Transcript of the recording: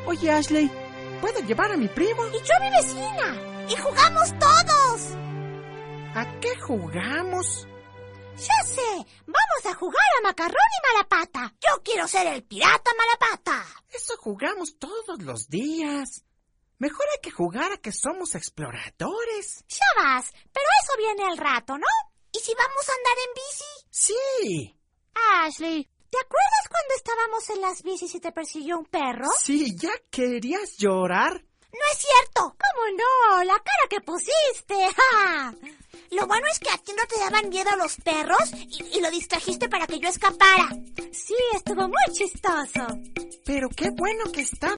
Oye, Ashley, ¿puedo llevar a mi primo? Y yo a mi vecina. Y jugamos todos. ¿A qué jugamos? Ya sé, vamos a jugar a Macarrón y Malapata. Yo quiero ser el pirata Malapata. Eso jugamos todos los días. Mejor hay que jugar a que somos exploradores. Ya vas, pero eso viene al rato, ¿no? ¿Y si vamos a andar en bici? Sí. Ashley, ¿te acuerdas cuando estábamos en las bicis y te persiguió un perro? Sí, ¿ya querías llorar? No es cierto. ¿Cómo no? La cara que pusiste. ¡Ja! Lo bueno es que a ti no te daban miedo los perros y lo distrajiste para que yo escapara. Sí, estuvo muy chistoso. Pero qué bueno que está